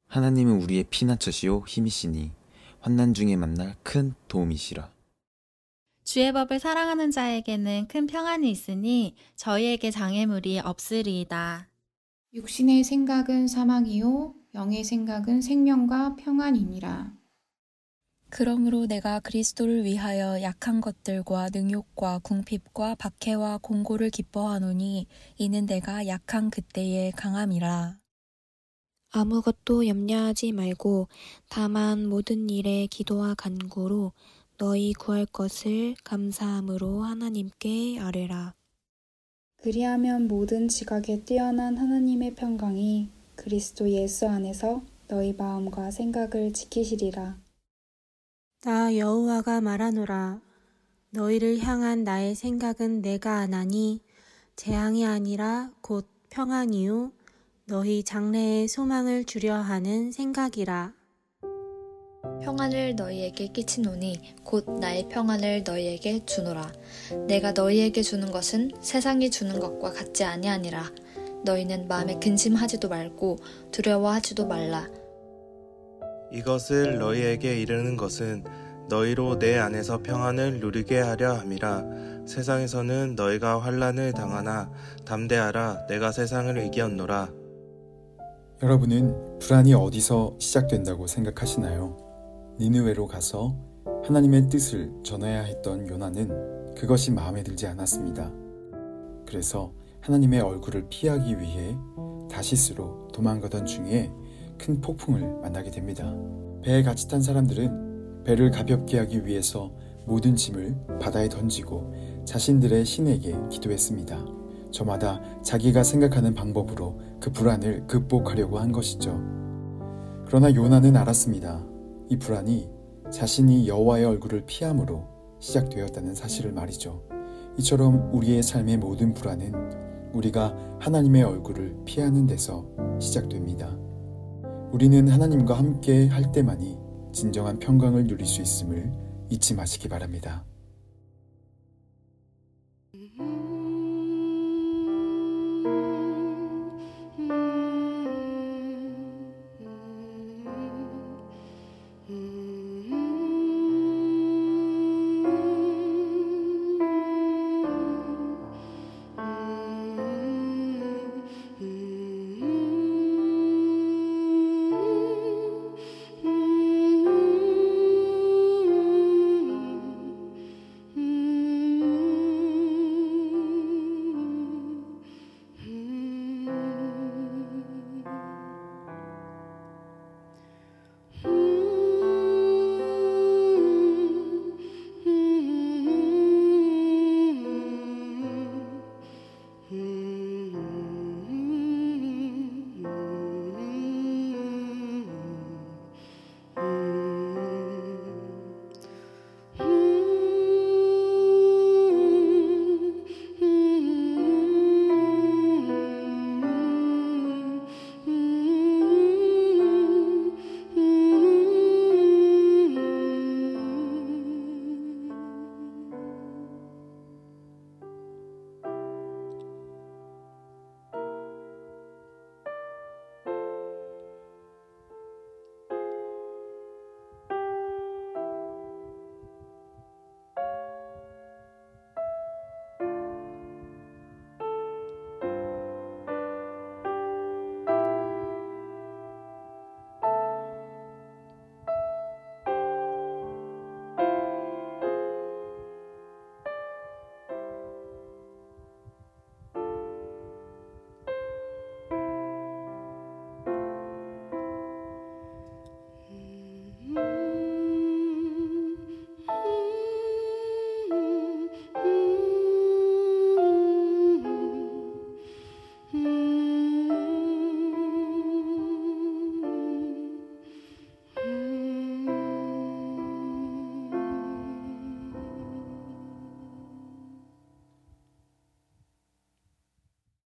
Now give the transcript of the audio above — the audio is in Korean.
하나님은 우리의 피난처시요 힘이시니 환난 중에 만날 큰 도움이시라. 주의 법을 사랑하는 자에게는 큰 평안이 있으니 저희에게 장애물이 없으리이다. 육신의 생각은 사망이요 영의 생각은 생명과 평안이니라. 그러므로 내가 그리스도를 위하여 약한 것들과 능욕과 궁핍과 박해와 공고를 기뻐하노니 이는 내가 약한 그때의 강함이라. 아무것도 염려하지 말고 다만 모든 일에 기도와 간구로 너희 구할 것을 감사함으로 하나님께 아뢰라. 그리하면 모든 지각에 뛰어난 하나님의 평강이 그리스도 예수 안에서 너희 마음과 생각을 지키시리라. 나 여호와가 말하노라. 너희를 향한 나의 생각은 내가 아나니 재앙이 아니라 곧 평안이요 너희 장래의 소망을 주려 하는 생각이라. 평안을 너희에게 끼치노니 곧 나의 평안을 너희에게 주노라. 내가 너희에게 주는 것은 세상이 주는 것과 같지 아니하니라. 너희는 마음에 근심하지도 말고 두려워하지도 말라. 이것을 너희에게 이르는 것은 너희로 내 안에서 평안을 누리게 하려 함이라. 세상에서는 너희가 환난을 당하나 담대하라. 내가 세상을 이겼노라. 여러분은 불안이 어디서 시작된다고 생각하시나요? 니느웨로 가서 하나님의 뜻을 전해야 했던 요나는 그것이 마음에 들지 않았습니다. 그래서 하나님의 얼굴을 피하기 위해 다시스로 도망가던 중에 큰 폭풍을 만나게 됩니다. 배에 같이 탄 사람들은 배를 가볍게 하기 위해서 모든 짐을 바다에 던지고 자신들의 신에게 기도했습니다. 저마다 자기가 생각하는 방법으로 그 불안을 극복하려고 한 것이죠. 그러나 요나는 알았습니다. 이 불안이 자신이 여호와의 얼굴을 피함으로 시작되었다는 사실을 말이죠. 이처럼 우리의 삶의 모든 불안은 우리가 하나님의 얼굴을 피하는 데서 시작됩니다. 우리는 하나님과 함께 할 때만이 진정한 평강을 누릴 수 있음을 잊지 마시기 바랍니다.